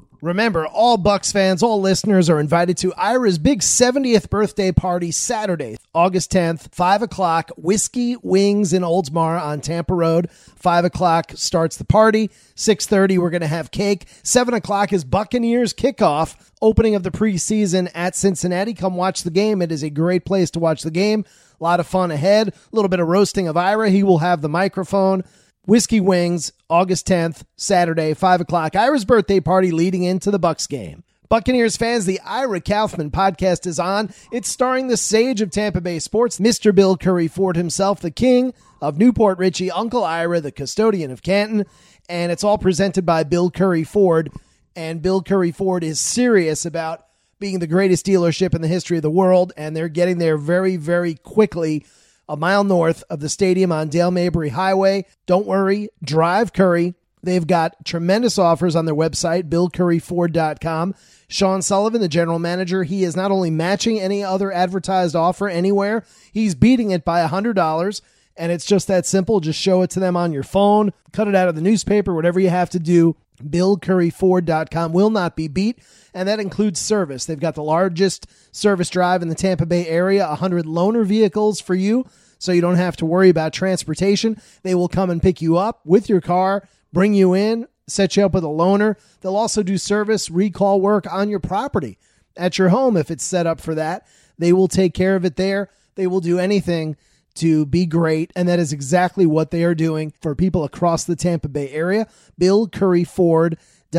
Remember, all Bucks fans, all listeners are invited to Ira's big 70th birthday party Saturday, August 10th, 5 o'clock, Whiskey Wings in Oldsmar on Tampa Road. 5 o'clock starts the party. 6:30, we're going to have cake. 7 o'clock is Buccaneers kickoff, opening of the preseason at Cincinnati. Come watch the game. It is a great place to watch the game. A lot of fun ahead. A little bit of roasting of Ira. He will have the microphone. Whiskey Wings, August 10th, Saturday, 5 o'clock. Ira's birthday party leading into the Bucks game. Buccaneers fans, the Ira Kaufman podcast is on. It's starring the sage of Tampa Bay sports, Mr. Bill Curry Ford himself, the king of Newport Richie, Uncle Ira, the custodian of Canton. And it's all presented by Bill Curry Ford. And Bill Curry Ford is serious about being the greatest dealership in the history of the world. And they're getting there very, very quickly. A mile north of the stadium on Dale Mabry Highway. Don't worry, drive Curry. They've got tremendous offers on their website, BillCurryFord.com. Sean Sullivan, the general manager, he is not only matching any other advertised offer anywhere, he's beating it by $100. And it's just that simple. Just show it to them on your phone, cut it out of the newspaper, whatever you have to do. BillCurryFord.com will not be beat. And that includes service. They've got the largest service drive in the Tampa Bay area, 100 loaner vehicles for you, so you don't have to worry about transportation. They will come and pick you up with your car, bring you in, set you up with a loaner. They'll also do service recall work on your property at your home if it's set up for that. They will take care of it there. They will do anything to be great, and that is exactly what they are doing for people across the Tampa Bay area. BillCurryFord.com.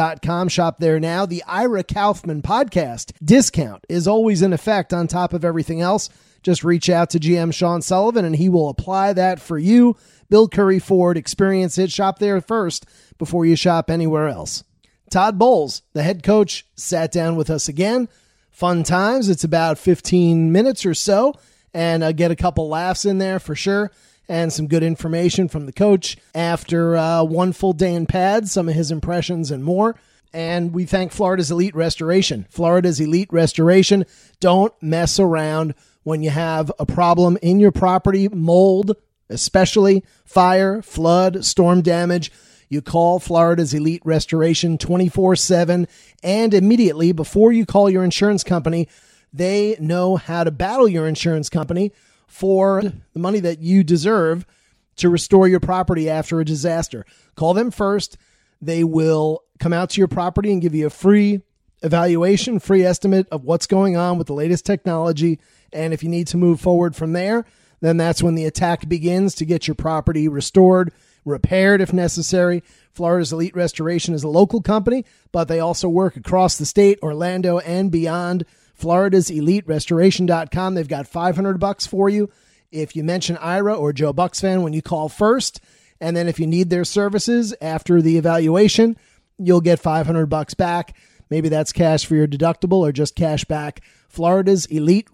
Shop there now. The Ira Kaufman podcast discount is always in effect on top of everything else. Just reach out to GM Sean Sullivan and he will apply that for you. Bill Curry Ford, experience it. Shop there first before you shop anywhere else. Todd Bowles, the head coach, sat down with us again. Fun times. It's about 15 minutes or so, and get a couple laughs in there for sure. And some good information from the coach after one full day in pads, some of his impressions and more. And we thank Florida's Elite Restoration. Florida's Elite Restoration. Don't mess around when you have a problem in your property, mold, especially fire, flood, storm damage. You call Florida's Elite Restoration 24/7 and immediately before you call your insurance company, they know how to battle your insurance company for the money that you deserve to restore your property after a disaster. Call them first. They will come out to your property and give you a free evaluation, free estimate of what's going on with the latest technology. And if you need to move forward from there, then that's when the attack begins to get your property restored, repaired if necessary. Florida's Elite Restoration is a local company, but they also work across the state, Orlando and beyond. Florida's Elite Restoration.com. They've got $500 for you if you mention Ira or Joe Bucks fan when you call first. And then if you need their services after the evaluation, you'll get $500 back. Maybe that's cash for your deductible or just cash back. Florida's Elite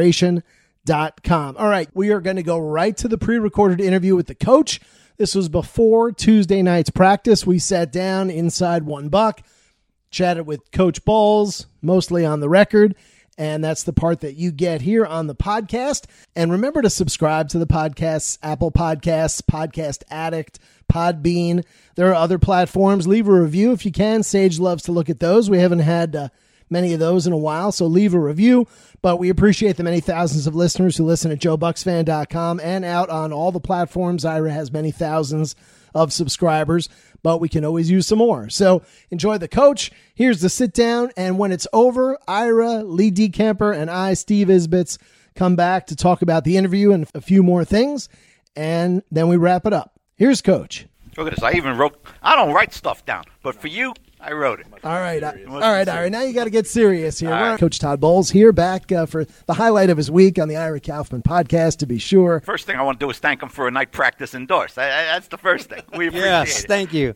Restoration.com. All right, we are going to go right to the pre-recorded interview with the coach. This was before Tuesday night's practice. We sat down inside One Buck, chatted with Coach Bowles, mostly on the record, and that's the part that you get here on the podcast. And remember to subscribe to the podcasts, Apple Podcasts, Podcast Addict, Podbean. There are other platforms. Leave a review if you can. Sage loves to look at those. We haven't had many of those in a while, so leave a review. But we appreciate the many thousands of listeners who listen at JoeBucksFan.com and out on all the platforms. Ira has many thousands of subscribers, but we can always use some more. So enjoy the coach. Here's the sit down. And when it's over, Ira, Lee DeCamper, and I, Steve Isbitz, come back to talk about the interview and a few more things. And then we wrap it up. Here's Coach. Look at this. I don't write stuff down, but for you, I wrote it. All right. Now you got to get serious here. Right. Coach Todd Bowles here, back for the highlight of his week on the Ira Kaufman podcast, to be sure. First thing I want to do is thank him for a night practice indoors. That's the first thing. We appreciate it. Yes, thank you.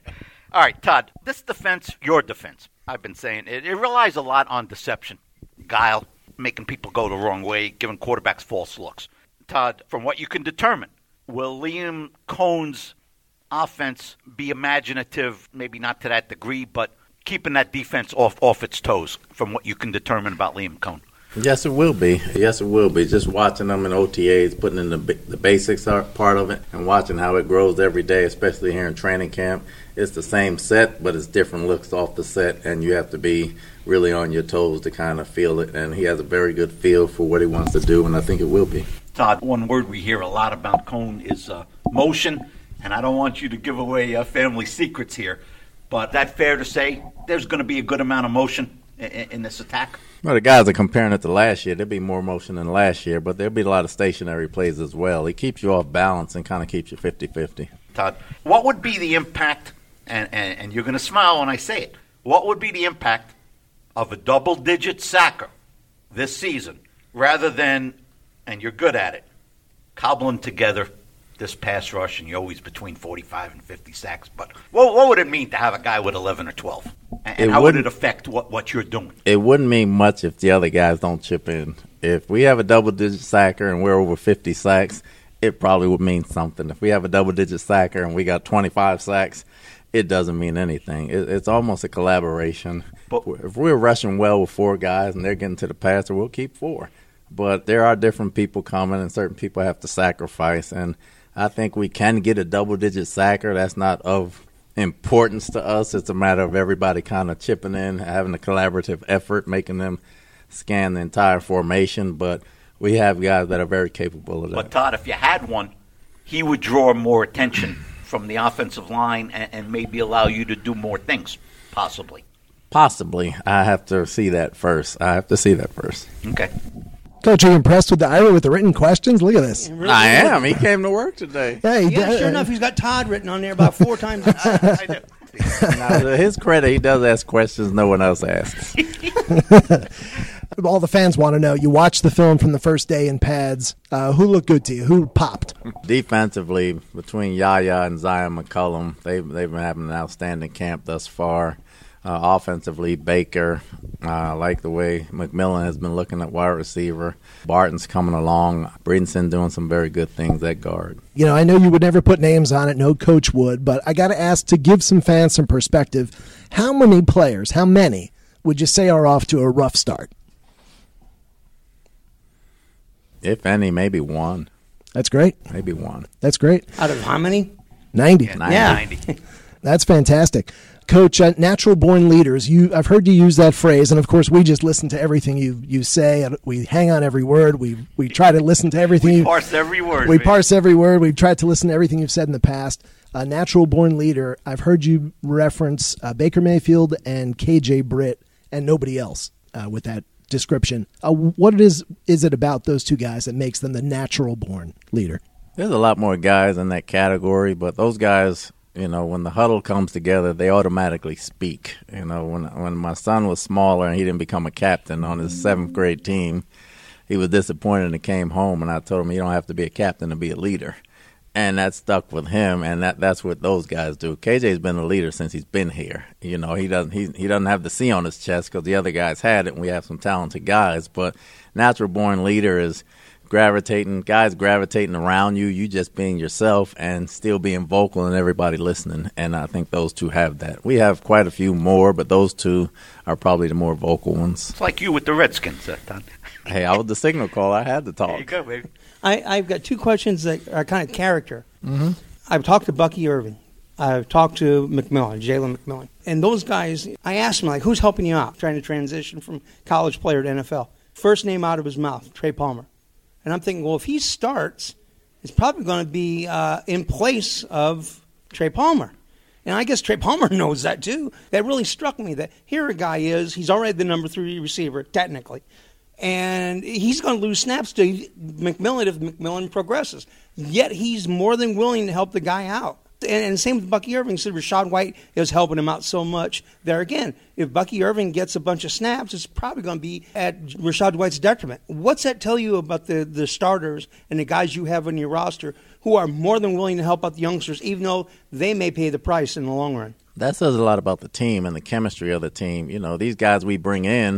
All right, Todd, this defense, your defense, I've been saying, it relies a lot on deception, guile, making people go the wrong way, giving quarterbacks false looks. Todd, from what you can determine, will Liam Cohn's offense be imaginative, maybe not to that degree, but keeping that defense off its toes from what you can determine about Liam Cohn? Yes, it will be. Yes, it will be. Just watching them in OTAs, putting in the basics part of it, and watching how it grows every day, especially here in training camp. It's the same set, but it's different looks off the set, and you have to be really on your toes to kind of feel it. And he has a very good feel for what he wants to do, and I think it will be. Todd, one word we hear a lot about Cone is motion, and I don't want you to give away family secrets here, but that fair to say there's going to be a good amount of motion in this attack? Well, the guys are comparing it to last year. There'll be more motion than last year, but there'll be a lot of stationary plays as well. He keeps you off balance and kind of keeps you 50-50. Todd, what would be the impact, and you're going to smile when I say it, what would be the impact of a double-digit sacker this season rather than, and you're good at it, cobbling together this pass rush, and you're always between 45 and 50 sacks. But what would it mean to have a guy with 11 or 12? And how would it affect what you're doing? It wouldn't mean much if the other guys don't chip in. If we have a double-digit sacker and we're over 50 sacks, it probably would mean something. If we have a double-digit sacker and we got 25 sacks, it doesn't mean anything. It's almost a collaboration. But if we're rushing well with 4 guys and they're getting to the passer, we'll keep 4. But there are different people coming, and certain people have to sacrifice. And I think we can get a double-digit sacker. That's not of importance to us. It's a matter of everybody kind of chipping in, having a collaborative effort, making them scan the entire formation. But we have guys that are very capable of that. But, Todd, if you had one, he would draw more attention from the offensive line and maybe allow you to do more things, possibly. Possibly. I have to see that first. Okay. Coach, are you impressed with the Ira with the written questions? Look at this. Really I am. He came to work today. Yeah, sure enough, he's got Todd written on there about 4 times. I do. Now, to his credit, he does ask questions no one else asks. All the fans want to know, you watched the film from the first day in pads. Who looked good to you? Who popped? Defensively, between Yaya and Zion McCullum, they've been having an outstanding camp thus far. Offensively, Baker, I like the way McMillan has been looking at wide receiver. Barton's coming along. Breedenson doing some very good things at guard. You know, I know you would never put names on it, no coach would, but I got to ask, to give some fans some perspective, how many would you say are off to a rough start? If any, maybe 1. That's great. Maybe 1. That's great. Out of how many? 90. Yeah. 90. That's fantastic. Coach, natural-born leaders, I've heard you use that phrase, and of course we just listen to everything you say. We hang on every word. We try to listen to everything. We parse every word. We parse every word. We've tried to listen to everything you've said in the past. A natural-born leader, I've heard you reference Baker Mayfield and KJ Britt and nobody else with that description. What is it about those 2 guys that makes them the natural-born leader? There's a lot more guys in that category, but those guys, you know, when the huddle comes together, they automatically speak. You know, when my son was smaller and he didn't become a captain on his 7th grade team, he was disappointed and came home, and I told him, you don't have to be a captain to be a leader. And that stuck with him, and that's what those guys do. KJ's been a leader since he's been here. You know, he doesn't have the C on his chest because the other guys had it, and we have some talented guys. But natural-born leader is guys gravitating around you just being yourself and still being vocal and everybody listening. And I think those 2 have that. We have quite a few more, but those 2 are probably the more vocal ones. It's like you with the Redskins, Don. Hey, I was the signal caller. I had to talk. There you go, baby. I've got 2 questions that are kind of character. Mm-hmm. I've talked to Bucky Irving. I've talked to McMillan, Jalen McMillan. And those guys, I asked them, like, who's helping you out trying to transition from college player to NFL? First name out of his mouth, Trey Palmer. And I'm thinking, well, if he starts, it's probably going to be in place of Trey Palmer. And I guess Trey Palmer knows that, too. That really struck me, that here a guy is, he's already the number 3 receiver, technically. And he's going to lose snaps to McMillan if McMillan progresses. Yet he's more than willing to help the guy out. And same with Bucky Irving. Said Rachaad White is helping him out so much. There again, if Bucky Irving gets a bunch of snaps, it's probably going to be at Rachaad White's detriment. What's that tell you about the starters and the guys you have on your roster who are more than willing to help out the youngsters, even though they may pay the price in the long run? That says a lot about the team and the chemistry of the team. You know, these guys we bring in,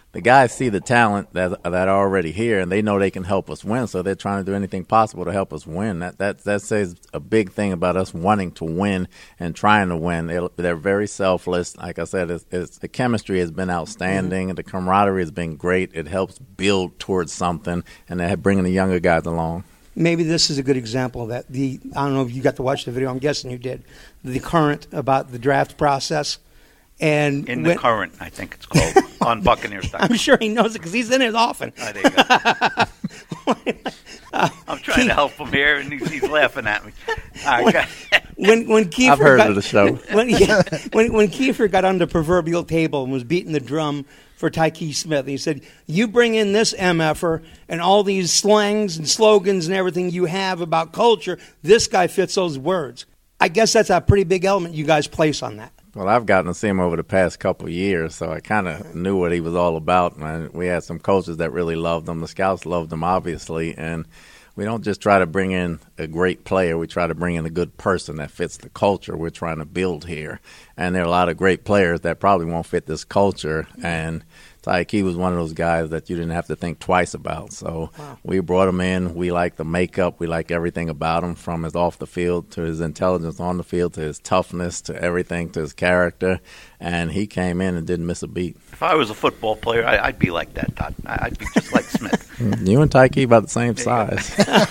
the guys see the talent that are already here, and they know they can help us win. So they're trying to do anything possible to help us win. That says a big thing about us wanting to win and trying to win. They're very selfless. Like I said, the chemistry has been outstanding. The camaraderie has been great. It helps build towards something, and they're bringing the younger guys along. Maybe this is a good example of that. I don't know if you got to watch the video. I'm guessing you did. The current about the draft process. And the current, I think it's called, on Buccaneers.com. I'm sure he knows it because he's in it often. Oh, there you go. I'm trying to help him here, and he's laughing at me. When Kiefer I've heard of the show. When Kiefer got on the proverbial table and was beating the drum for Tyke Smith, he said, "You bring in this MFer and all these slangs and slogans and everything you have about culture. This guy fits those words." I guess that's a pretty big element you guys place on that. Well, I've gotten to see him over the past couple of years, so I kind of knew what he was all about. And we had some coaches that really loved him. The scouts loved him, obviously. And we don't just try to bring in a great player. We try to bring in a good person that fits the culture we're trying to build here. And there are a lot of great players that probably won't fit this culture. And Tyke was one of those guys that you didn't have to think twice about. So we brought him in. We like the makeup. We like everything about him, from his off the field to his intelligence on the field to his toughness to everything to his character. And he came in and didn't miss a beat. If I was a football player, I'd be like that, Todd. I'd be just like Smith. You and Tyke about the same size.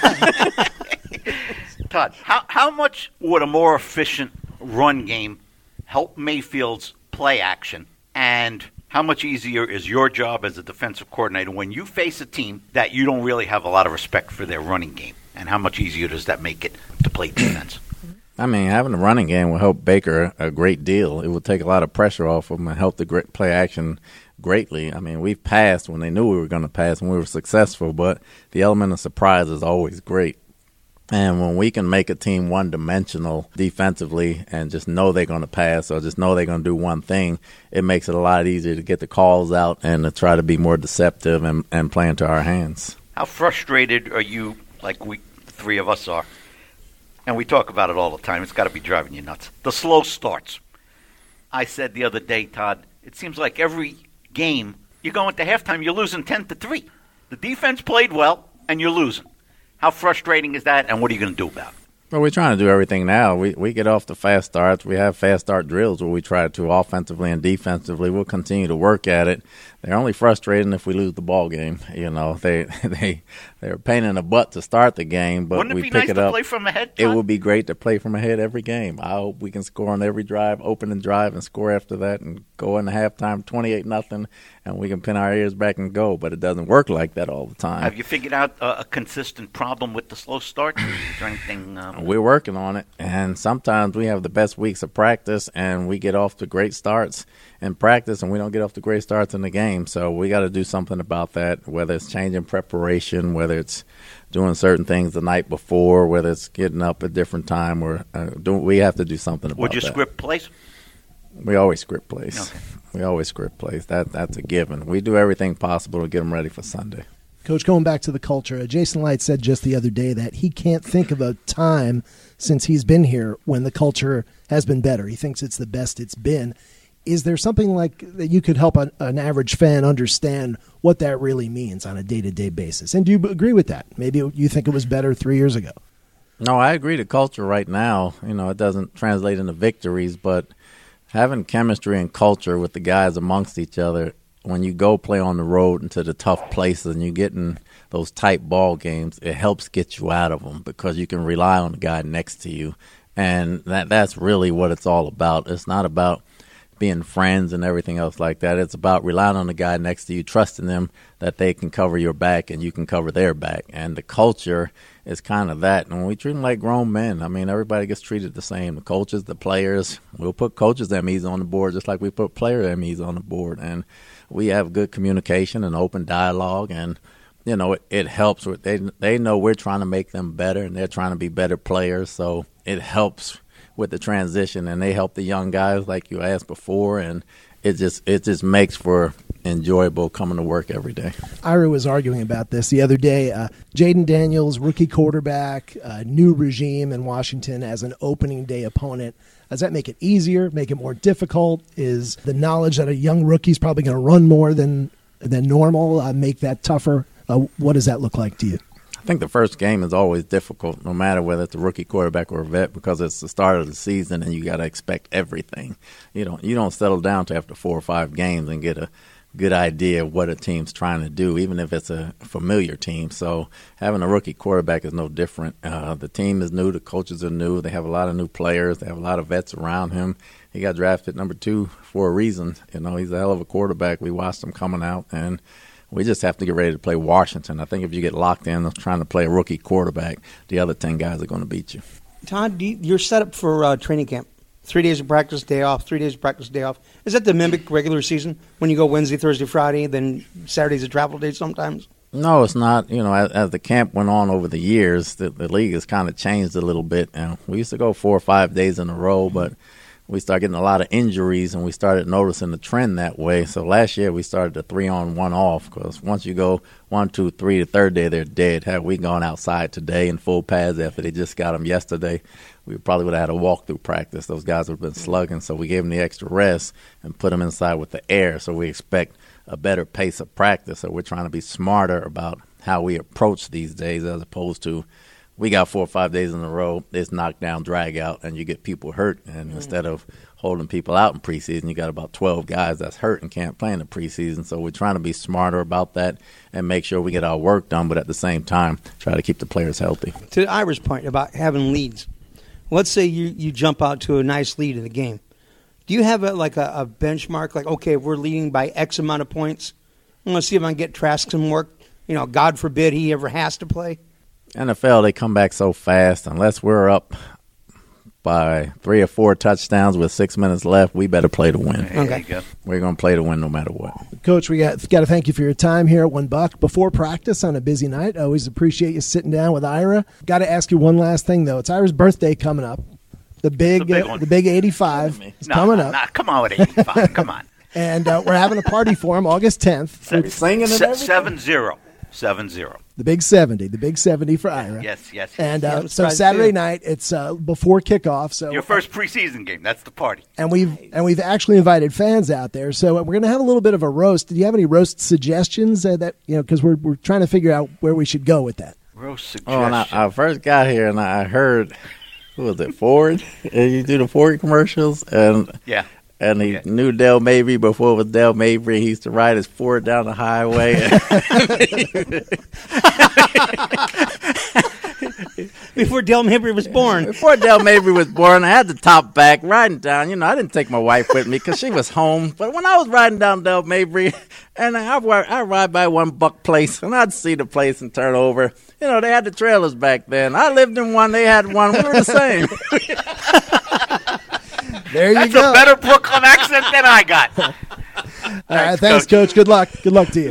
Todd, how much would a more efficient run game help Mayfield's play action, and how much easier is your job as a defensive coordinator when you face a team that you don't really have a lot of respect for their running game? And how much easier does that make it to play defense? I mean, having a running game will help Baker a great deal. It will take a lot of pressure off him and help the play action greatly. I mean, we've passed when they knew we were going to pass and we were successful, but the element of surprise is always great. And when we can make a team one-dimensional defensively and just know they're going to pass or just know they're going to do one thing, it makes it a lot easier to get the calls out and to try to be more deceptive and play into our hands. How frustrated are you, like we three of us are? And we talk about it all the time. It's got to be driving you nuts. The slow starts. I said the other day, Todd, it seems like every game you go into halftime, you're losing 10-3. The defense played well, and you're losing. How frustrating is that, and what are you going to do about it? Well, we're trying to do everything now. We get off the fast starts. We have fast start drills where we try to offensively and defensively. We'll continue to work at it. They're only frustrating if we lose the ball game. You know, they're a pain in the butt to start the game, but we pick it up. Wouldn't it be nice to play from ahead, Todd? It would be great to play from ahead every game. I hope we can score on every drive, open and drive, and score after that, and go into halftime 28-0, and we can pin our ears back and go. But it doesn't work like that all the time. Have you figured out a consistent problem with the slow start? Is there anything? We're working on it, and sometimes we have the best weeks of practice, and we get off to great starts in practice, and we don't get off to great starts in the game. So we got to do something about that, whether it's changing preparation, whether it's doing certain things the night before, whether it's getting up at a different time. We have to do something about that. Would you script plays? We always script plays. Okay. We always script plays. That's a given. We do everything possible to get them ready for Sunday. Coach, going back to the culture, Jason Light said just the other day that he can't think of a time since he's been here when the culture has been better. He thinks it's the best it's been. Is there something like that you could help an average fan understand what that really means on a day-to-day basis? And do you agree with that? Maybe you think it was better 3 years ago. No, I agree. The culture right now, it doesn't translate into victories, but having chemistry and culture with the guys amongst each other, when you go play on the road into the tough places and you get in those tight ball games, it helps get you out of them because you can rely on the guy next to you. And that's really what it's all about. It's not about being friends and everything else like that. It's about relying on the guy next to you, trusting them that they can cover your back and you can cover their back. And the culture is kind of that. And when we treat them like grown men, I mean, everybody gets treated the same. The coaches, the players, we'll put coaches' MEs on the board just like we put player MEs on the board. And we have good communication and open dialogue, and it helps. They know we're trying to make them better, and they're trying to be better players. So it helps with the transition, and they help the young guys like you asked before, and it just makes for enjoyable coming to work every day. Ira was arguing about this the other day. Jaden Daniels, rookie quarterback, new regime in Washington as an opening day opponent. Does that make it easier, make it more difficult? Is the knowledge that a young rookie's probably going to run more than than normal, make that tougher? What does that look like to you? I think the first game is always difficult, no matter whether it's a rookie quarterback or a vet, because it's the start of the season and you got to expect everything. You don't settle down to after 4 or 5 games and get a good idea of what a team's trying to do, even if it's a familiar team. So having a rookie quarterback is no different. The team is new. The coaches are new. They have a lot of new players. They have a lot of vets around him. He got drafted number 2 for a reason. He's a hell of a quarterback. We watched him coming out, and we just have to get ready to play Washington. I think if you get locked in trying to play a rookie quarterback, the other 10 guys are going to beat you. Todd, you're set up for training camp. 3 days of practice, day off, 3 days of practice, day off. Is that to mimic regular season when you go Wednesday, Thursday, Friday, then Saturday's a travel day sometimes? No, it's not. As the camp went on over the years, the league has kind of changed a little bit. We used to go 4 or 5 days in a row, but we started getting a lot of injuries, and we started noticing the trend that way. So last year we started the 3 on, 1 off, because once you go 1, 2, 3, the third day they're dead. Had we gone outside today in full pads after they just got them yesterday, we probably would have had a walkthrough practice. Those guys would have been slugging, so we gave them the extra rest and put them inside with the air. So we expect a better pace of practice. So we're trying to be smarter about how we approach these days, as opposed to we got 4 or 5 days in a row, it's knockdown, drag out, and you get people hurt. And instead of holding people out in preseason, you got about 12 guys that's hurt and can't play in the preseason. So we're trying to be smarter about that and make sure we get our work done, but at the same time, try to keep the players healthy. To Ira's point about having leads, let's say you jump out to a nice lead in the game. Do you have a benchmark, like, okay, if we're leading by X amount of points, I'm going to see if I can get Trask some work. God forbid he ever has to play. NFL, they come back so fast. Unless we're up by 3 or 4 touchdowns with 6 minutes left, we better play to win. Okay. We're going to play to win no matter what. Coach, we got to thank you for your time here at $1 before practice on a busy night. I always appreciate you sitting down with Ira. Got to ask you one last thing, though. It's Ira's birthday coming up. The big 85 is coming up. No, come on with 85. Come on. And we're having a party for him August 10th. Singing and everything? 7-0. The big 70 for Ira. Yes. And so Saturday night, it's before kickoff. So your first preseason game. That's the party. And we've actually invited fans out there. So we're going to have a little bit of a roast. Did you have any roast suggestions because we're trying to figure out where we should go with that? Roast suggestions. Oh, and I first got here and I heard, who was it, Ford? You do the Ford commercials, and yeah. And he knew Del Mabry before it was Del Mabry. He used to ride his Ford down the highway. Before Del Mabry was born. Before Del Mabry was born, I had the top back riding down. I didn't take my wife with me because she was home. But when I was riding down Del Mabry, and I ride by $1 place, and I'd see the place and turn over. They had the trailers back then. I lived in one. They had one. We were the same. There you That's go. A better Brooklyn accent than I got. All right, thanks, Coach. Good luck. Good luck to you.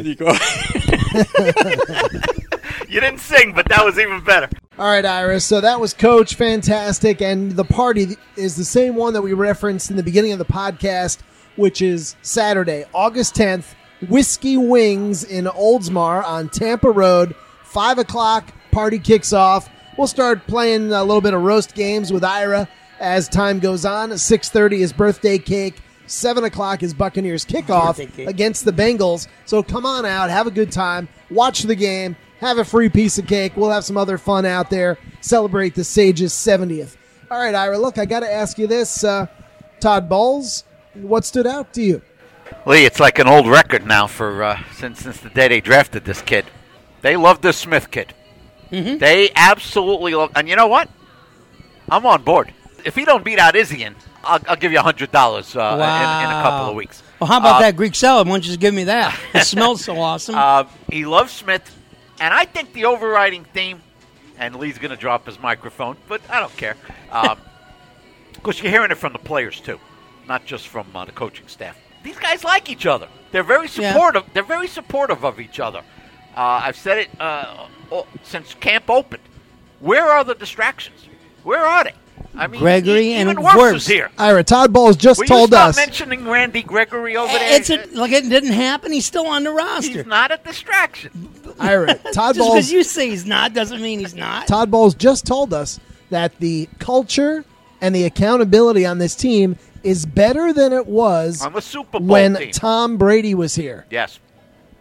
You didn't sing, but that was even better. All right, Iris. So that was Coach. Fantastic. And the party is the same one that we referenced in the beginning of the podcast, which is Saturday, August 10th, Whiskey Wings in Oldsmar on Tampa Road, 5 o'clock. Party kicks off. We'll start playing a little bit of roast games with Ira as time goes on. 6:30 is birthday cake. 7 o'clock is Buccaneers kickoff against the Bengals. So come on out, have a good time, watch the game, have a free piece of cake. We'll have some other fun out there. Celebrate the Sages' 70th. All right, Ira, look, I got to ask you this. Todd Bowles, what stood out to you? Lee, it's like an old record now for since the day they drafted this kid. They love this Smith kid. Mm-hmm. They absolutely love. And you know what? I'm on board. If he don't beat out Izzian, I'll give you $100 in a couple of weeks. Well, how about that Greek salad? Why don't you just give me that? It smells so awesome. He loves Smith, and I think the overriding theme, and Lee's going to drop his microphone, but I don't care, because you're hearing it from the players too, not just from the coaching staff. These guys like each other. They're very supportive. Yeah. They're very supportive of each other. I've said it since camp opened. Where are the distractions? Where are they? I mean, Gregory even and worse is here. Ira, Todd Bowles just told us. Will you stop mentioning Randy Gregory over there? It didn't happen. He's still on the roster. He's not a distraction. Ira, Todd Bowles. Just because you say he's not doesn't mean he's not. Todd Bowles just told us that the culture and the accountability on this team is better than it was on the Super Bowl when team. Tom Brady was here. Yes.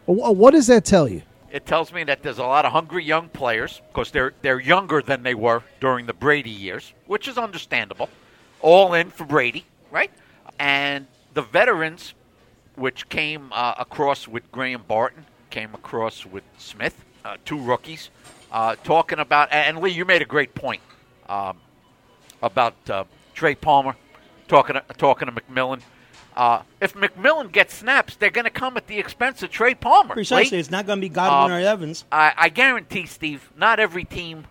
What does that tell you? It tells me that there's a lot of hungry young players. Of course, they're younger than they were during the Brady years, which is understandable. All in for Brady, right? And the veterans, which came across with Graham Barton, came across with Smith, two rookies, talking about, and Lee, you made a great point about Trey Palmer, talking to McMillan. If McMillan gets snaps, they're going to come at the expense of Trey Palmer. Precisely. Lee, it's not going to be Godwin or Evans. I guarantee, Steve, not every team,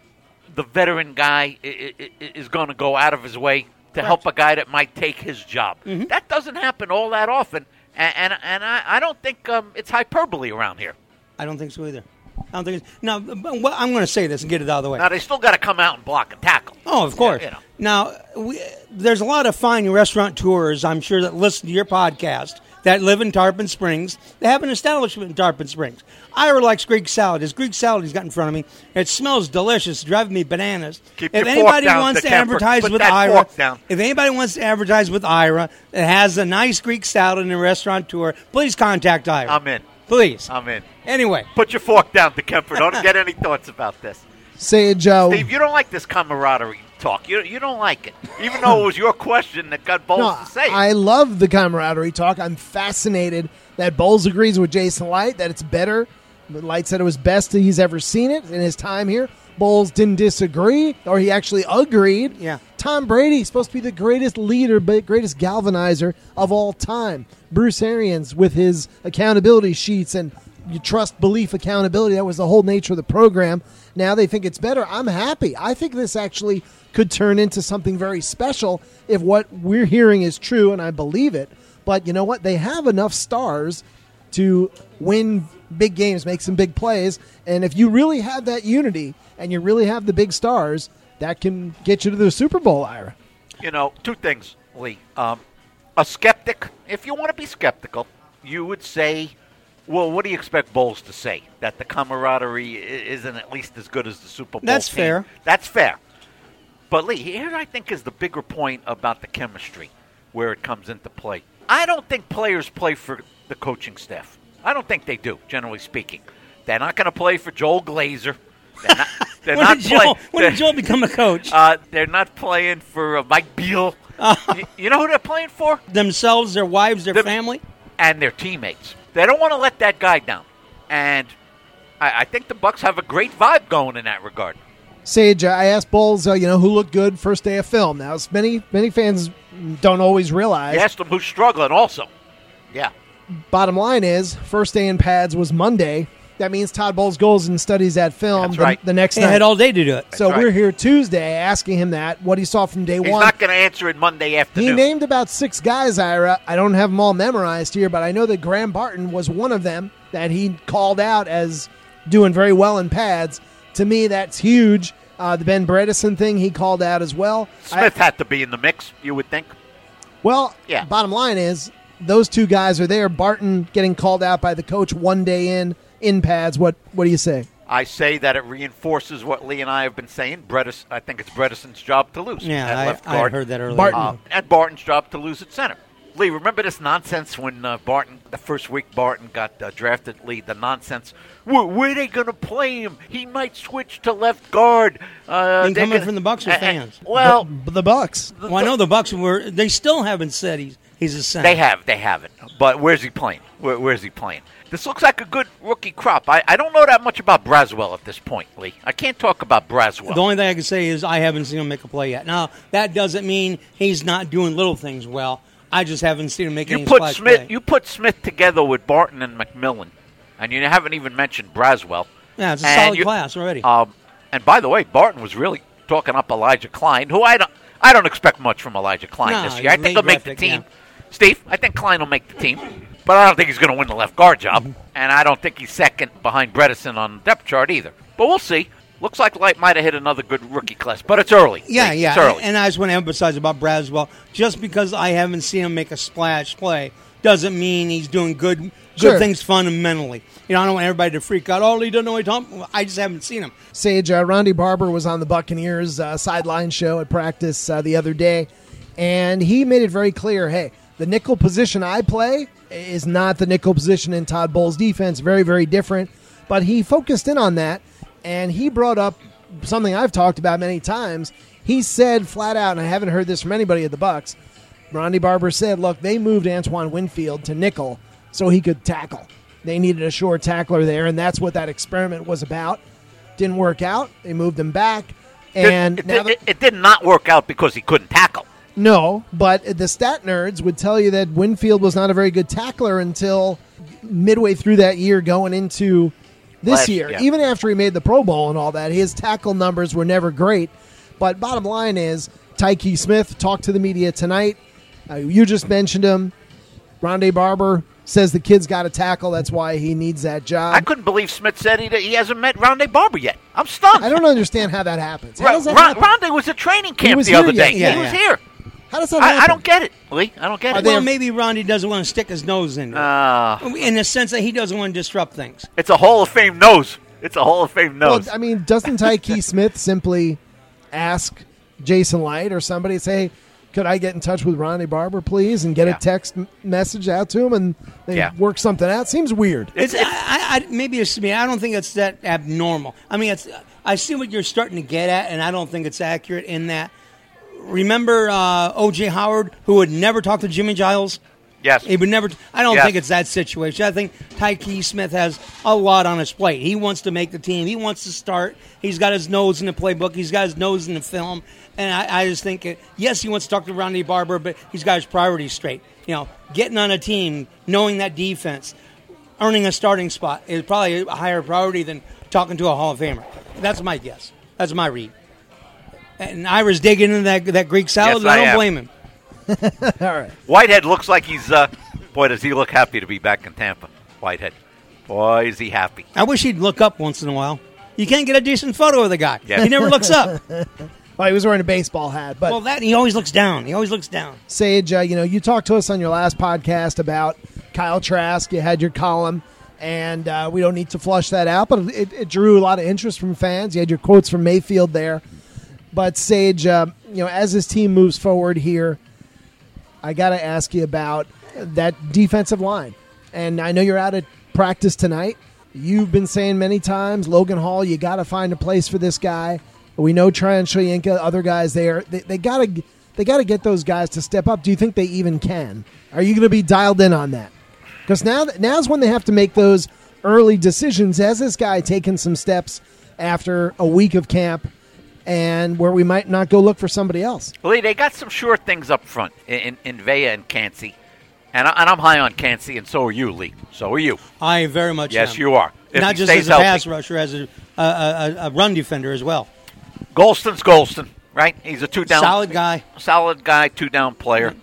the veteran guy is going to go out of his way to help a guy that might take his job. Mm-hmm. That doesn't happen all that often, and I don't think it's hyperbole around here. I don't think so either. I don't think it's, now, I'm going to say this and get it out of the way. Now, they still got to come out and block and tackle. Oh, of course. Yeah, Now, there's a lot of fine restaurateurs, I'm sure, that listen to your podcast that live in Tarpon Springs. They have an establishment in Tarpon Springs. Ira likes Greek salad. His Greek salad he's got in front of me, it smells delicious. It's driving me bananas. Keep if your anybody fork down, wants to Kemper. advertise Put with that Ira, fork down. if anybody wants to advertise with Ira that has a nice Greek salad in a restaurateur, please contact Ira. I'm in. Please. I'm in. Anyway. Put your fork down, DeKemper. Don't get any thoughts about this. Sage, Steve, you don't like this camaraderie talk. You don't like it. Even though it was your question that got Bowles to say it. I love the camaraderie talk. I'm fascinated that Bowles agrees with Jason Light that it's better. Light said it was best that he's ever seen it in his time here. Bowles didn't disagree, or he actually agreed. Yeah. Tom Brady supposed to be the greatest leader, but greatest galvanizer of all time. Bruce Arians with his accountability sheets and you trust, belief, accountability. That was the whole nature of the program. Now they think it's better. I'm happy. I think this actually could turn into something very special if what we're hearing is true, and I believe it. But you know what? They have enough stars to win big games, make some big plays. And if you really have that unity and you really have the big stars, that can get you to the Super Bowl, Ira. You know, two things, Lee. A skeptic, if you want to be skeptical, you would say, well, what do you expect Bowles to say? That the camaraderie isn't at least as good as the Super Bowl That's team? fair. That's fair. But, Lee, here I think is the bigger point about the chemistry where it comes into play. I don't think players play for the coaching staff. I don't think they do, generally speaking. They're not going to play for Joel Glazer. When did Joel become a coach? They're not playing for Mike Beal. You know who they're playing for? Themselves, their wives, their family? And their teammates. They don't want to let that guy down. And I think the Bucs have a great vibe going in that regard. Sage, I asked Bowles, who looked good first day of film. Now, as many fans don't always realize. You asked him who's struggling also. Yeah. Bottom line is, first day in pads was Monday. That means Todd Bowles goes and studies that film That's right. the next He night. had all day to do it. So right. we're here Tuesday asking him what he saw from day He's one. not going to answer it Monday afternoon. He named about 6 guys, Ira. I don't have them all memorized here, but I know that Graham Barton was one of them that he called out as doing very well in pads. To me, that's huge. The Ben Bredesen thing he called out as well. Smith had to be in the mix, you would think. Well, Yeah. Bottom line is those 2 guys are there. Barton getting called out by the coach one day in pads. What do you say? I say that it reinforces what Lee and I have been saying. I think it's Bredesen's job to lose. Yeah, at left I guard. heard that earlier. Barton. And Barton's job to lose at center. Lee, remember this nonsense when Barton, the first week Barton got drafted, Lee, the nonsense, where are they going to play him? He might switch to left guard. Coming from the Bucs or fans? Well, The Bucs. Well, I know the Bucs they still haven't said he's a center. they haven't. But where's he playing? Where's he playing? This looks like a good rookie crop. I don't know that much about Braswell at this point, Lee. I can't talk about Braswell. The only thing I can say is I haven't seen him make a play yet. Now, that doesn't mean he's not doing little things well. I just haven't seen him make any splash play. You put Smith together with Barton and McMillan, and you haven't even mentioned Braswell. Yeah, it's a solid class already. And by the way, Barton was really talking up Elijah Klein, who I don't expect much from Elijah Klein this year. I think he'll make the team. Yeah. Steve, I think Klein will make the team, but I don't think he's going to win the left guard job, and I don't think he's second behind Bredesen on the depth chart either. But we'll see. Looks like Light might have hit another good rookie class, but it's early. Yeah. It's early. And I just want to emphasize about Braswell. just because I haven't seen him make a splash play doesn't mean he's doing good Sure. things fundamentally. I don't want everybody to freak out. Oh, he doesn't know what he's talking about. I just haven't seen him. Sage, Rondy Barber was on the Buccaneers sideline show at practice the other day, and he made it very clear, hey, The nickel position I play is not the nickel position in Todd Bowles' defense. Very, very different. But he focused in on that, and he brought up something I've talked about many times. He said flat out, and I haven't heard this from anybody at the Bucs, Ronde Barber said, look, they moved Antoine Winfield to nickel so he could tackle. They needed a sure tackler there, and that's what that experiment was about. Didn't work out. They moved him back. And it did not work out because he couldn't tackle. No, but the stat nerds would tell you that Winfield was not a very good tackler until midway through that year going into this year. Yeah. Even after he made the Pro Bowl and all that, his tackle numbers were never great. But bottom line is, Tyke Smith talked to the media tonight. You just mentioned him. Ronde Barber says the kid's got to tackle. That's why he needs that job. I couldn't believe Smith said he hasn't met Ronde Barber yet. I'm stunned. I don't understand how that happens. How does that happen? Ronde was at training camp was the other here day. yesterday. He was here. How does that happen? I don't get it, Lee. I don't get it. Well, maybe Ronde doesn't want to stick his nose in it. In the sense that he doesn't want to disrupt things. It's a Hall of Fame nose. It's a Hall of Fame nose. Well, I mean, doesn't Tyke Smith simply ask Jason Light or somebody, say, could I get in touch with Ronde Barber, please, and get a text message out to him and they work something out? Seems weird. Maybe it's me. I don't think it's that abnormal. I mean, I see what you're starting to get at, and I don't think it's accurate in that. Remember O.J. Howard, who would never talk to Jimmy Giles? Yes. He would never. I don't think it's that situation. I think Tyke Smith has a lot on his plate. He wants to make the team. He wants to start. He's got his nose in the playbook. He's got his nose in the film. And I just think, yes, he wants to talk to Ronde Barber, but he's got his priorities straight. You know, getting on a team, knowing that defense, earning a starting spot is probably a higher priority than talking to a Hall of Famer. That's my guess. That's my read. And Ira's digging into that Greek salad, Yes, and I don't am. blame him. All right. Whitehead looks like he's, boy, does he look happy to be back in Tampa. Whitehead. Boy, is he happy. I wish he'd look up once in a while. You can't get a decent photo of the guy. Yeah. He never looks up. Well, he was wearing a baseball hat. But Well, he always looks down. Sage, you talked to us on your last podcast about Kyle Trask. You had your column, and we don't need to flush that out, but it drew a lot of interest from fans. You had your quotes from Mayfield there. But Sage, as this team moves forward here, I got to ask you about that defensive line. And I know you're out at practice tonight. You've been saying many times, Logan Hall, you got to find a place for this guy. We know Tryon Shoyinka, other guys there. They got to get those guys to step up. Do you think they even can? Are you going to be dialed in on that? Because now's when they have to make those early decisions. Has this guy taken some steps after a week of camp, and where we might not go look for somebody else? Lee, they got some sure things up front in Vea and Cansey. And I'm high on Cansey, and so are you, Lee. So are you. I very much Yes, am. you are. If Not he just stays as a pass healthy. rusher, as a run defender as well. Golston's Golston, right? He's a two-down. Solid guy. Two-down player.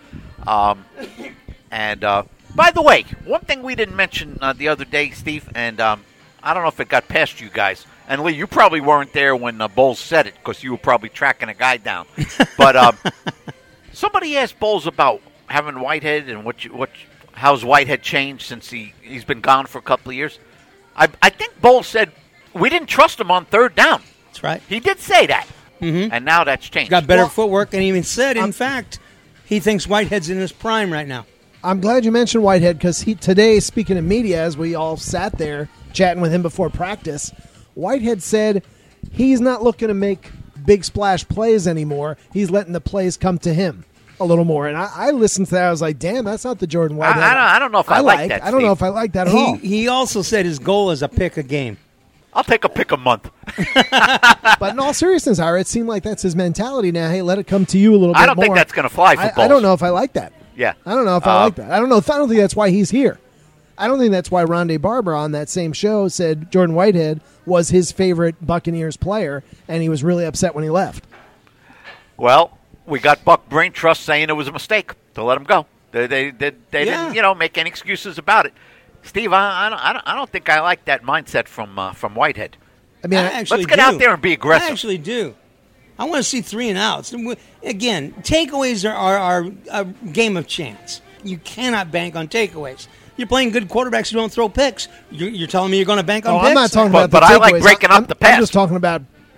And by the way, one thing we didn't mention the other day, Steve, and I don't know if it got past you guys. And, Lee, you probably weren't there when Bowles said it because you were probably tracking a guy down. But somebody asked Bowles about having Whitehead and how's Whitehead changed since he's been gone for a couple of years. I think Bowles said we didn't trust him on third down. That's right. He did say that. Mm-hmm. And now that's changed. He's got better footwork, and he even said, in fact, he thinks Whitehead's in his prime right now. I'm glad you mentioned Whitehead because today, speaking to media, as we all sat there chatting with him before practice, Whitehead said he's not looking to make big splash plays anymore. He's letting the plays come to him a little more. And I listened to that. I was like, damn, that's not the Jordan Whitehead I don't know if I like that, I don't know if I like that at all. He also said his goal is a pick a game. I'll take a pick a month. But in all seriousness, Ira, it seemed like that's his mentality now. Hey, let it come to you a little bit more. I don't think that's going to fly for Bowles. I don't know if I like that. Yeah. I don't know if I like that. I don't think that's why he's here. I don't think that's why Ronde Barber on that same show said Jordan Whitehead was his favorite Buccaneers player, and he was really upset when he left. Well, we got Buck Brain Trust saying it was a mistake to let him go. They didn't, make any excuses about it. Steve, I don't think I like that mindset from Whitehead. I mean, let's get out there and be aggressive. I actually do. I want to see 3 and outs. Again, takeaways are a game of chance. You cannot bank on takeaways. You're playing good quarterbacks who don't throw picks. You're telling me you're going to bank on picks? I'm not talking about but the I like takeaways. breaking up the pass. I'm just talking about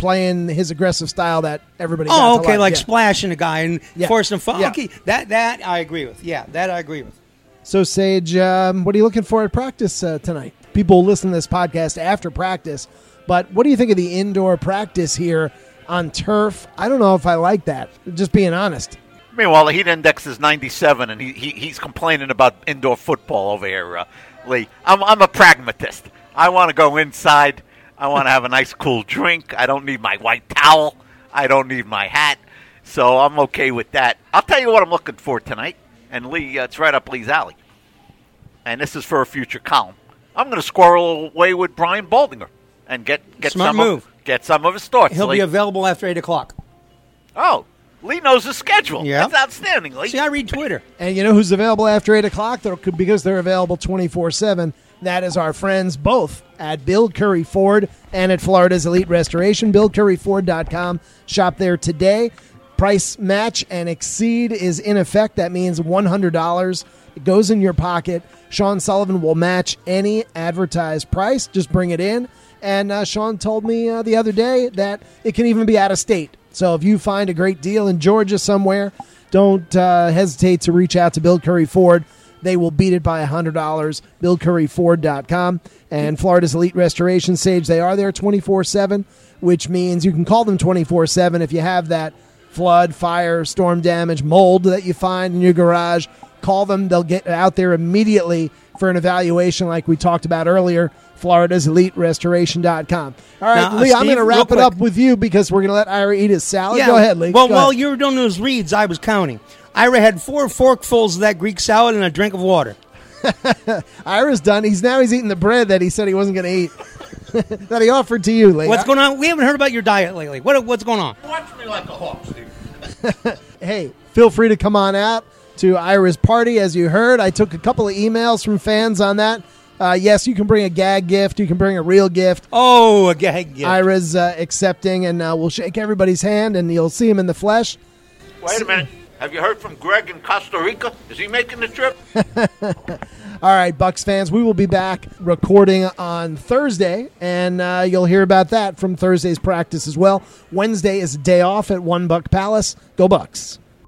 playing his aggressive style that everybody got Oh, to okay, love. like Yeah. splashing a guy and Yeah. forcing him to fall. Yeah. Okay, that I agree with. Yeah, that I agree with. So, Sage, what are you looking for at practice tonight? People listen to this podcast after practice, but what do you think of the indoor practice here on turf? I don't know if I like that, just being honest. Meanwhile, the heat index is 97, and he's complaining about indoor football over here, Lee. I'm a pragmatist. I want to go inside. I want to have a nice cool drink. I don't need my white towel. I don't need my hat. So I'm okay with that. I'll tell you what I'm looking for tonight. And Lee, it's right up Lee's alley. And this is for a future column. I'm going to squirrel away with Brian Baldinger and get Smart some move. Get some of his thoughts. He'll Lee. be available after 8 o'clock. Oh, Lee knows his schedule. Yeah. That's outstanding, Lee. See, I read Twitter. And you know who's available after 8 o'clock? Because they're available 24/7. That is our friends both at Bill Curry Ford and at Florida's Elite Restoration. BillCurryFord.com. Shop there today. Price match and exceed is in effect. That means $100. It goes in your pocket. Sean Sullivan will match any advertised price. Just bring it in. And Sean told me the other day that it can even be out of state. So if you find a great deal in Georgia somewhere, don't hesitate to reach out to Bill Curry Ford. They will beat it by $100. BillCurryFord.com. And Florida's Elite Restoration, Sage, they are there 24/7, which means you can call them 24/7 if you have that flood, fire, storm damage, mold that you find in your garage. Call them. They'll get out there immediately for an evaluation like we talked about earlier. Florida's Elite Restoration.com. All right, Now, Lee, I'm Steve, going to real wrap it up quick. with you because we're going to let Ira eat his salad. Yeah. Go ahead, Lee. Well, Go while ahead. you were doing those reads, I was counting. Ira had 4 forkfuls of that Greek salad and a drink of water. Ira's done. He's eating the bread that he said he wasn't going to eat. That he offered to you, Lee. What's going on? We haven't heard about your diet lately. What's going on? Watch me like a hawk, Steve. Hey, feel free to come on out to Ira's party. As you heard, I took a couple of emails from fans on that. Yes, you can bring a gag gift. You can bring a real gift. Oh, a gag gift. Ira's accepting, and we'll shake everybody's hand, and you'll see him in the flesh. Wait a minute. Have you heard from Greg in Costa Rica? Is he making the trip? All right, Bucks fans, we will be back recording on Thursday, and you'll hear about that from Thursday's practice as well. Wednesday is a day off at One Buck Palace. Go Bucks.